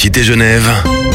Cité Genève.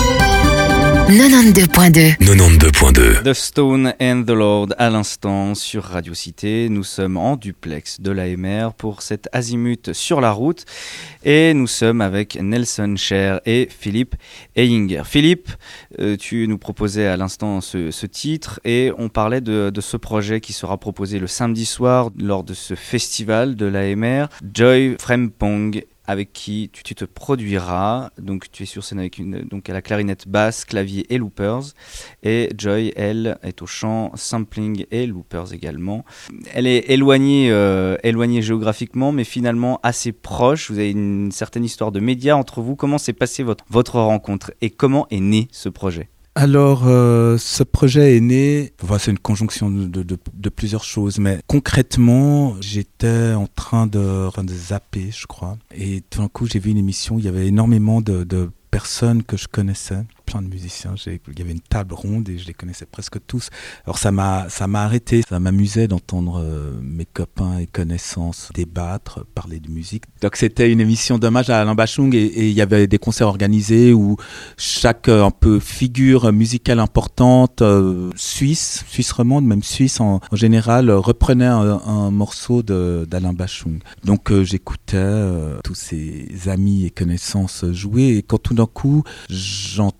92.2. 92.2. The Stone and the Lord à l'instant sur Radio Cité. Nous sommes en duplex de l'AMR pour cet azimut sur la route et nous sommes avec Nelson Cher et Philippe Eyinger. Philippe, tu nous proposais à l'instant ce titre et on parlait de ce projet qui sera proposé le samedi soir lors de ce festival de l'AMR, Joy Frempong, avec qui tu te produiras. Donc tu es sur scène avec à la clarinette basse, clavier et loopers. Et Joy, elle, est au chant, sampling et loopers également. Elle est éloignée géographiquement, mais finalement assez proche. Vous avez une certaine histoire de médias entre vous. Comment s'est passée votre rencontre et comment est né ce projet ? Alors, ce projet est né, c'est une conjonction de plusieurs choses, mais concrètement, j'étais en train de zapper, je crois, et tout d'un coup, j'ai vu une émission où il y avait énormément de personnes que je connaissais, plein de musiciens. Il y avait une table ronde et je les connaissais presque tous. Alors ça m'a arrêté, ça m'amusait d'entendre mes copains et connaissances débattre, parler de musique. Donc c'était une émission d'hommage à Alain Bachung et il y avait des concerts organisés où chaque un peu figure musicale importante, suisse romande, même suisse en général, reprenait un morceau d'Alain Bachung. Donc j'écoutais tous ces amis et connaissances jouer et quand tout d'un coup j'entends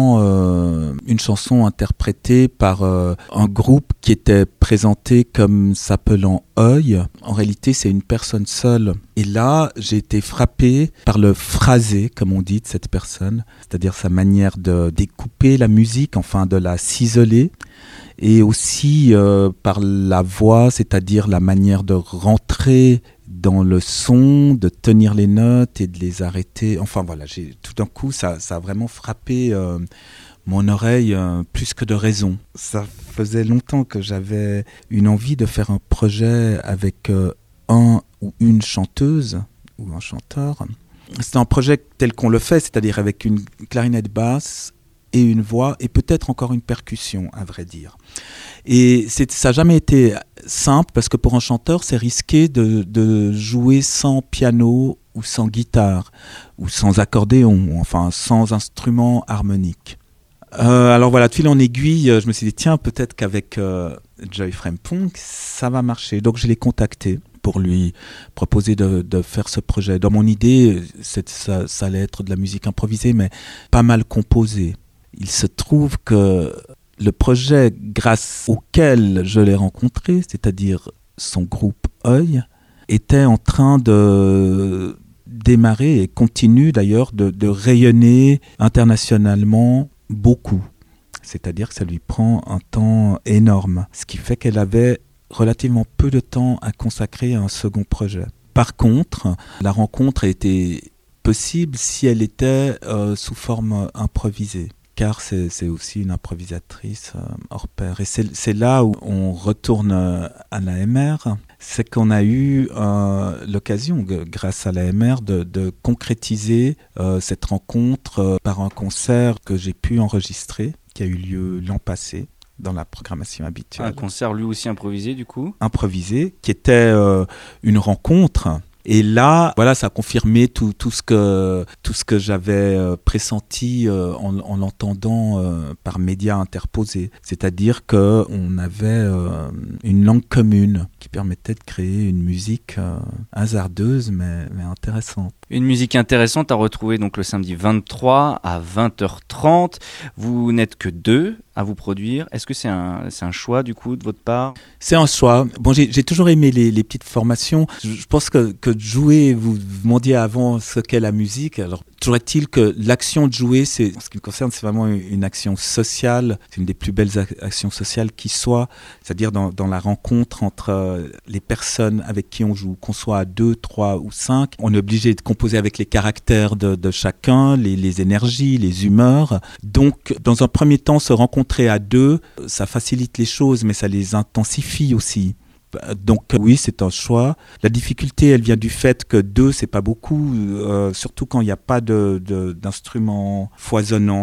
une chanson interprétée par un groupe qui était présenté comme s'appelant Œil. En réalité, c'est une personne seule. Et là, j'ai été frappé par le phrasé, comme on dit, de cette personne, c'est-à-dire sa manière de découper la musique, enfin de la ciseler, et aussi par la voix, c'est-à-dire la manière de rentrer dans le son, de tenir les notes et de les arrêter. Enfin voilà, tout d'un coup, ça a vraiment frappé mon oreille plus que de raison. Ça faisait longtemps que j'avais une envie de faire un projet avec un ou une chanteuse ou un chanteur. C'était un projet tel qu'on le fait, c'est-à-dire avec une clarinette basse et une voix et peut-être encore une percussion, à vrai dire. Et ça n'a jamais été simple parce que pour un chanteur, c'est risqué de jouer sans piano ou sans guitare ou sans accordéon, ou enfin sans instrument harmonique. Alors voilà, de fil en aiguille, je me suis dit tiens, peut-être qu'avec Joy Frempong, ça va marcher. Donc je l'ai contacté pour lui proposer de faire ce projet. Dans mon idée, ça allait être de la musique improvisée, mais pas mal composée. Il se trouve que le projet grâce auquel je l'ai rencontré, c'est-à-dire son groupe Œil, était en train de démarrer et continue d'ailleurs de rayonner internationalement beaucoup. C'est-à-dire que ça lui prend un temps énorme, ce qui fait qu'elle avait relativement peu de temps à consacrer à un second projet. Par contre, la rencontre était possible si elle était sous forme improvisée. Car c'est aussi une improvisatrice hors pair. Et c'est là où on retourne à l'AMR, c'est qu'on a eu l'occasion, grâce à l'AMR, de concrétiser cette rencontre par un concert que j'ai pu enregistrer, qui a eu lieu l'an passé, dans la programmation habituelle. Un concert lui aussi improvisé du coup ? Improvisé, qui était une rencontre. Et là, voilà, ça a confirmé tout ce que j'avais pressenti en l'entendant par médias interposés. C'est-à-dire qu'on avait une langue commune qui permettait de créer une musique hasardeuse mais intéressante. Une musique intéressante à retrouver donc le samedi 23 à 20h30. Vous n'êtes que deux à vous produire. Est-ce que c'est un choix du coup de votre part ? C'est un choix. Bon, j'ai toujours aimé les petites formations. Je pense que de jouer, vous demandiez avant ce qu'est la musique. Alors, toujours est-il que l'action de jouer, en ce qui me concerne, c'est vraiment une action sociale. C'est une des plus belles actions sociales qui soit. C'est-à-dire dans la rencontre entre les personnes avec qui on joue, qu'on soit à 2, 3 ou 5. On est obligé de composer avec les caractères de chacun, les énergies, les humeurs. Donc, dans un premier temps, se rencontrer à 2, ça facilite les choses, mais ça les intensifie aussi. Donc oui, c'est un choix. La difficulté, elle vient du fait que 2, c'est pas beaucoup, surtout quand il n'y a pas d'instruments foisonnants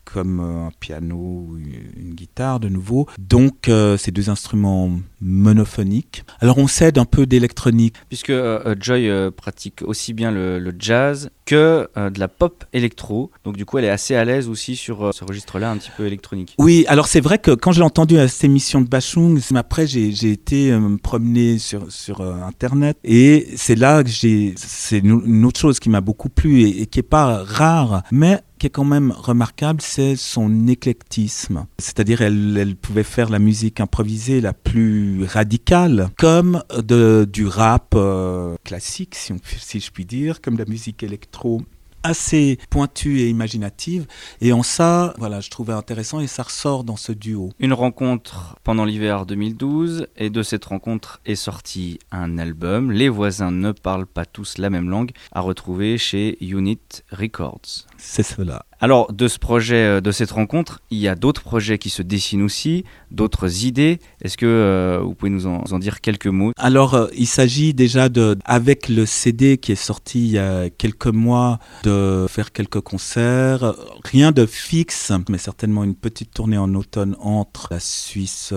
comme un piano ou une guitare de nouveau. Donc ces deux instruments monophoniques. Alors on cède un peu d'électronique. Puisque Joy pratique aussi bien le jazz que de la pop électro. Donc du coup elle est assez à l'aise aussi sur ce registre-là un petit peu électronique. Oui, alors c'est vrai que quand je l'ai entendu à cette émission de Bashung, après j'ai été me promener sur Internet et c'est là que c'est une autre chose qui m'a beaucoup plu et qui est pas rare, mais qui est quand même remarquable, c'est son éclectisme. C'est-à-dire, elle pouvait faire la musique improvisée la plus radicale, comme du rap classique, si je puis dire, comme de la musique électro assez pointue et imaginative. Et en ça, voilà, je trouvais intéressant et ça ressort dans ce duo. Une rencontre pendant l'hiver 2012 et de cette rencontre est sorti un album, Les voisins ne parlent pas tous la même langue, à retrouver chez Unit Records. C'est cela. Alors, de ce projet, de cette rencontre, il y a d'autres projets qui se dessinent aussi, d'autres idées. Est-ce que vous pouvez nous en dire quelques mots ? Alors, il s'agit déjà avec le CD qui est sorti il y a quelques mois, de faire quelques concerts. Rien de fixe, mais certainement une petite tournée en automne entre la Suisse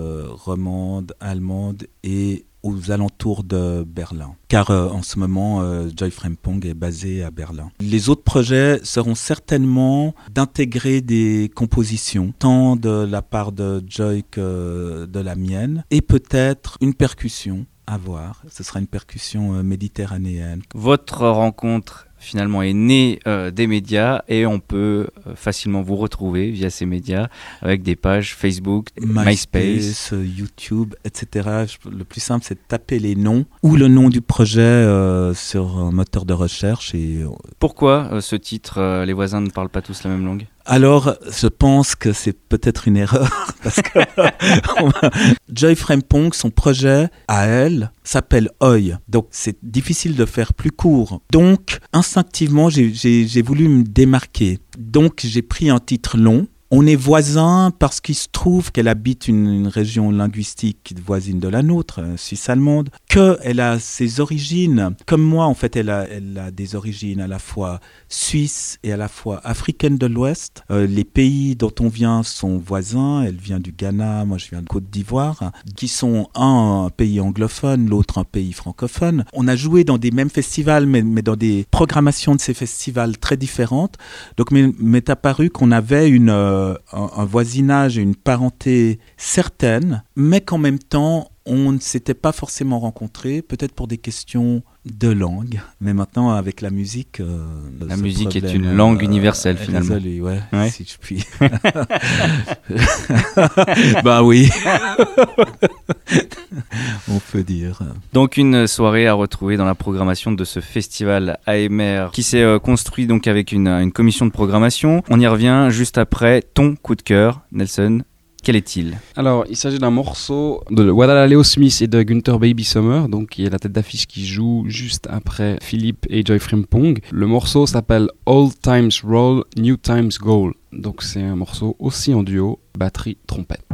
romande, allemande et aux alentours de Berlin. Car en ce moment, Joy Frimpong est basé à Berlin. Les autres projets seront certainement d'intégrer des compositions, tant de la part de Joy que de la mienne, et peut-être une percussion à voir. Ce sera une percussion méditerranéenne. Votre rencontre finalement est née des médias et on peut facilement vous retrouver via ces médias avec des pages Facebook, MySpace, YouTube, etc. Le plus simple, c'est de taper les noms ou le nom du projet sur un moteur de recherche. Pourquoi ce titre, Les voisins ne parlent pas tous la même langue ? Alors, je pense que c'est peut-être une erreur parce que Joy Frimpong, son projet à elle s'appelle Oi. Donc, c'est difficile de faire plus court. Donc, instinctivement, j'ai voulu me démarquer. Donc, j'ai pris un titre long. On est voisins parce qu'il se trouve qu'elle habite une région linguistique voisine de la nôtre, Suisse allemande, qu'elle a ses origines, comme moi en fait, elle a des origines à la fois suisses et à la fois africaines de l'Ouest. Les pays dont on vient sont voisins, elle vient du Ghana, moi je viens de Côte d'Ivoire, qui sont un pays anglophone, l'autre un pays francophone. On a joué dans des mêmes festivals, mais dans des programmations de ces festivals très différentes. Donc m'est apparu qu'on avait un voisinage et une parenté certaine, mais qu'en même temps, on ne s'était pas forcément rencontrés, peut-être pour des questions de langue. Mais maintenant, avec la musique... la musique est une langue universelle, finalement. Résolu, ouais, si je puis. Bah oui. On peut dire. Donc, une soirée à retrouver dans la programmation de ce festival AMR qui s'est construit donc avec une commission de programmation. On y revient juste après. Ton coup de cœur, Nelson. Quel est-il ? Alors, il s'agit d'un morceau de Wadala Leo Smith et de Gunther Baby Summer, donc qui est la tête d'affiche qui joue juste après Philippe et Joy Frimpong. Le morceau s'appelle Old Times Roll, New Times Goal. Donc c'est un morceau aussi en duo, batterie, trompette.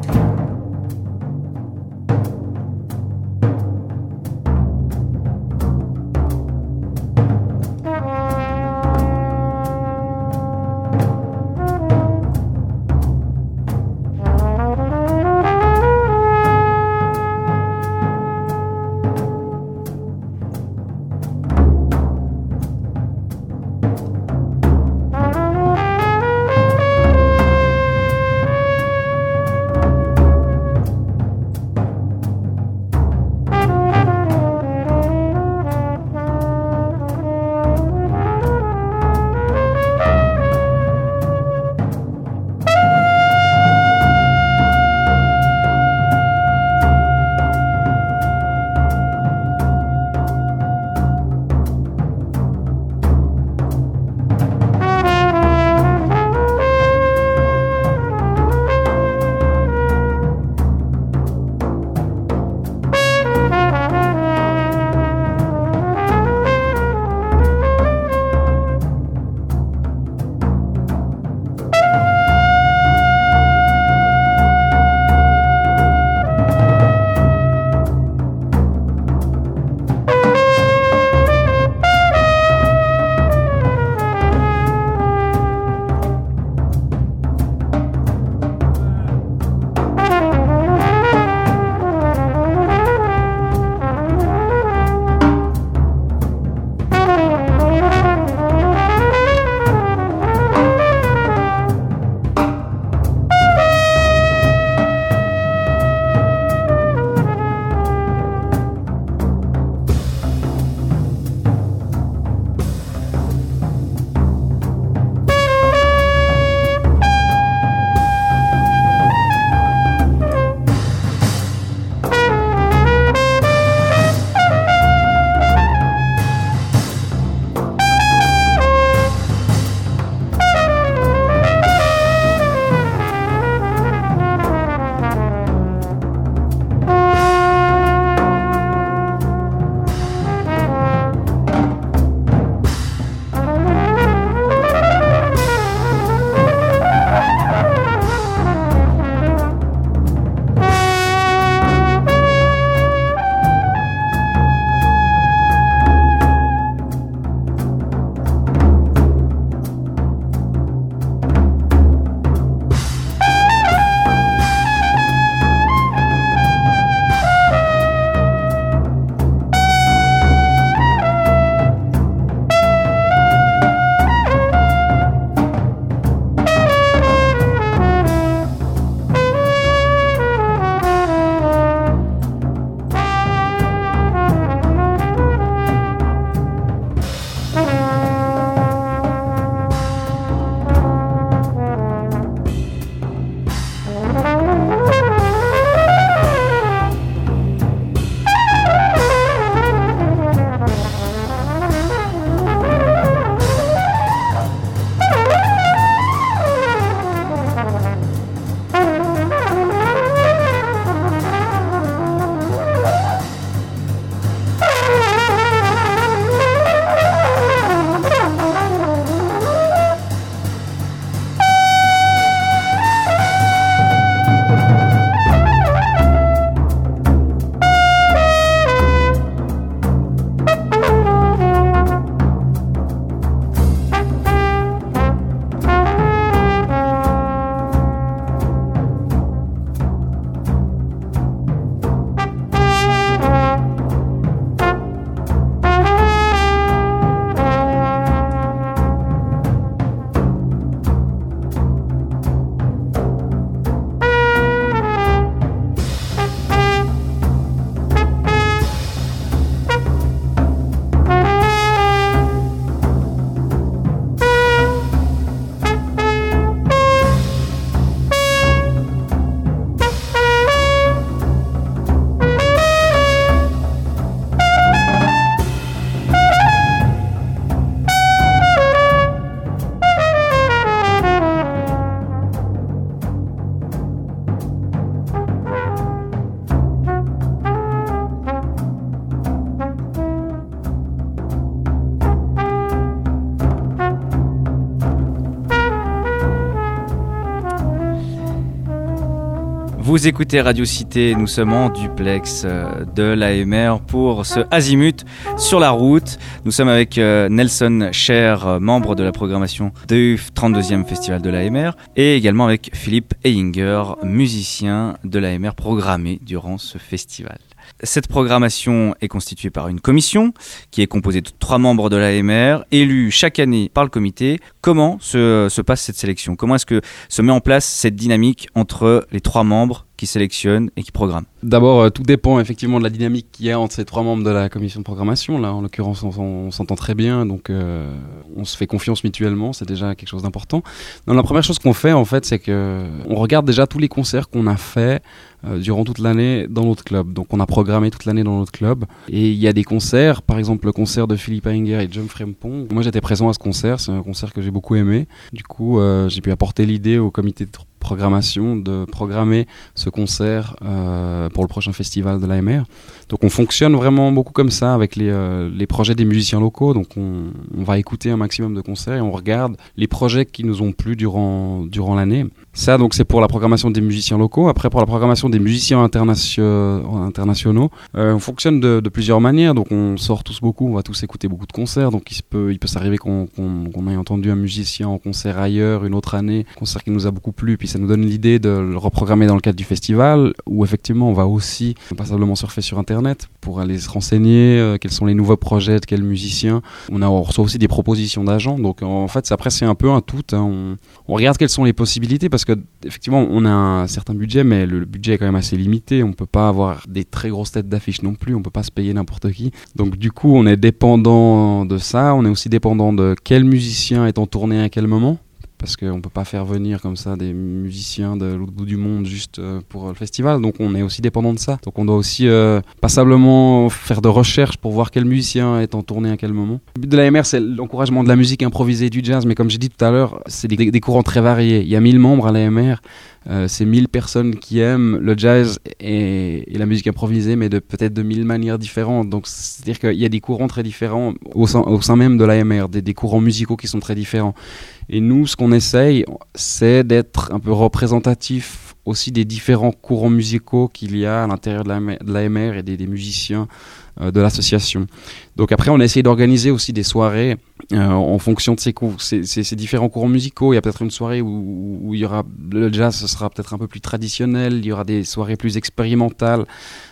Vous écoutez Radio Cité, nous sommes en duplex de l'AMR pour ce Azimut sur la route. Nous sommes avec Nelson Cher, membre de la programmation du 32e Festival de l'AMR, et également avec Philippe Eyinger, musicien de l'AMR programmé durant ce festival. Cette programmation est constituée par une commission qui est composée de 3 membres de l'AMR, élus chaque année par le comité. Comment se passe cette sélection ? Comment est-ce que se met en place cette dynamique entre les 3 membres qui sélectionnent et qui programment ? D'abord, tout dépend effectivement de la dynamique qu'il y a entre ces 3 membres de la commission de programmation. Là, en l'occurrence, on s'entend très bien, donc on se fait confiance mutuellement, c'est déjà quelque chose d'important. Donc, la première chose qu'on fait, en fait, c'est qu'on regarde déjà tous les concerts qu'on a faits durant toute l'année dans notre club. Donc, on a programmé toute l'année dans notre club. Et il y a des concerts, par exemple le concert de Philippe Eyinger et John Frempong. Moi, j'étais présent à ce concert, c'est un concert que j'ai beaucoup aimé. Du coup, j'ai pu apporter l'idée au comité de programmation de programmer ce concert pour le prochain festival de l'AMR. Donc on fonctionne vraiment beaucoup comme ça avec les projets des musiciens locaux. Donc on va écouter un maximum de concerts et on regarde les projets qui nous ont plu durant l'année. Ça, donc, c'est pour la programmation des musiciens locaux. Après, pour la programmation des musiciens internationaux, on fonctionne de plusieurs manières. Donc on sort tous beaucoup, on va tous écouter beaucoup de concerts. Donc il peut s'arriver qu'on ait entendu un musicien en concert ailleurs une autre année, un concert qui nous a beaucoup plu, puis ça nous donne l'idée de le reprogrammer dans le cadre du festival, où effectivement on va aussi passablement surfer sur internet pour aller se renseigner quels sont les nouveaux projets de quels musiciens. On reçoit aussi des propositions d'agents, donc en fait après c'est un peu un tout, hein. On regarde quelles sont les possibilités, parce que effectivement on a un certain budget, mais le budget est quand même assez limité. On peut pas avoir des très grosses têtes d'affiche non plus, on peut pas se payer n'importe qui, donc du coup on est dépendant de ça. On est aussi dépendant de quel musicien est en tournée à quel moment, parce qu'on ne peut pas faire venir comme ça des musiciens de l'autre bout du monde juste pour le festival. Donc on est aussi dépendant de ça. Donc on doit aussi passablement faire de recherches pour voir quel musicien est en tournée à quel moment. Le but de l'AMR, c'est l'encouragement de la musique improvisée et du jazz, mais comme j'ai dit tout à l'heure, c'est des courants très variés. Il y a 1000 membres à l'AMR. C'est 1000 personnes qui aiment le jazz et la musique improvisée, mais peut-être de 1000 manières différentes. Donc c'est-à-dire qu'il y a des courants très différents au sein même de l'AMR, des courants musicaux qui sont très différents. Et nous, ce qu'on essaye, c'est d'être un peu représentatif aussi des différents courants musicaux qu'il y a à l'intérieur de l'AMR et des musiciens de l'association. Donc après, on essaye d'organiser aussi des soirées en fonction de ces différents courants musicaux. Il y a peut-être une soirée où il y aura le jazz, ce sera peut-être un peu plus traditionnel. Il y aura des soirées plus expérimentales,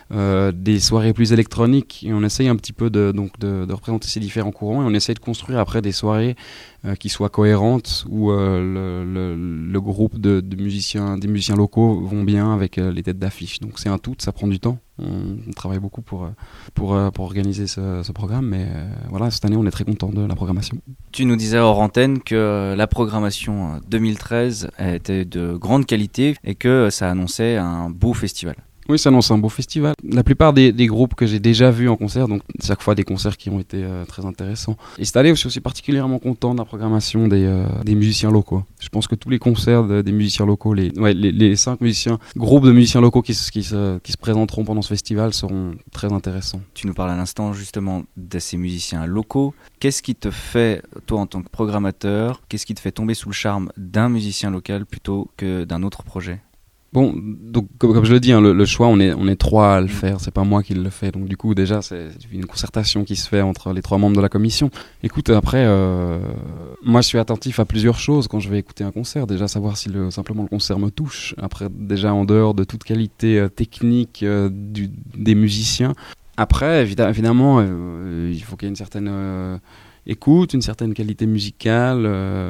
des soirées plus électroniques. Et on essaye un petit peu de représenter ces différents courants, et on essaye de construire après des soirées qui soient cohérentes, où le groupe des musiciens locaux vont bien avec les têtes d'affiche. Donc c'est un tout, ça prend du temps. On travaille beaucoup pour organiser ce programme, mais voilà, cette année on est très content de la programmation. Tu nous disais hors antenne que la programmation 2013 était de grande qualité et que ça annonçait un beau festival. Oui, ça annonce un beau festival. La plupart des groupes que j'ai déjà vus en concert, donc chaque fois des concerts qui ont été très intéressants. Et cette année, je suis aussi particulièrement content de la programmation des musiciens locaux. Je pense que tous les concerts des musiciens locaux, les 5 groupes de musiciens locaux qui se présenteront pendant ce festival seront très intéressants. Tu nous parles à l'instant justement de ces musiciens locaux. Qu'est-ce qui te fait, toi en tant que programmateur, qu'est-ce qui te fait tomber sous le charme d'un musicien local plutôt que d'un autre projet ? Bon, donc comme je le dis, hein, le choix, on est 3 à le faire, c'est pas moi qui le fais. Donc du coup, déjà, c'est une concertation qui se fait entre les 3 membres de la commission. Écoute, après, moi je suis attentif à plusieurs choses quand je vais écouter un concert. Déjà, savoir si simplement le concert me touche. Après, déjà, en dehors de toute qualité technique des musiciens. Après, évidemment, il faut qu'il y ait une certaine écoute, une certaine qualité musicale,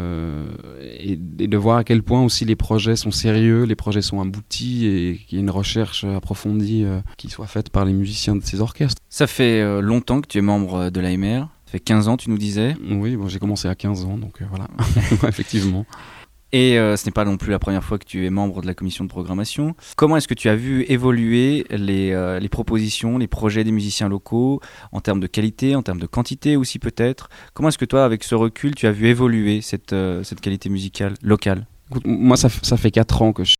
et de voir à quel point aussi les projets sont sérieux, les projets sont aboutis, et qu'il y ait une recherche approfondie qui soit faite par les musiciens de ces orchestres. Ça fait longtemps que tu es membre de l'AMR, ça fait 15 ans tu nous disais. Oui, bon, j'ai commencé à 15 ans, donc voilà, effectivement. Et ce n'est pas non plus la première fois que tu es membre de la commission de programmation. Comment est-ce que tu as vu évoluer les propositions, les projets des musiciens locaux, en termes de qualité, en termes de quantité aussi peut-être ? Comment est-ce que toi, avec ce recul, tu as vu évoluer cette qualité musicale locale ? Écoute, moi, ça fait 4 ans que je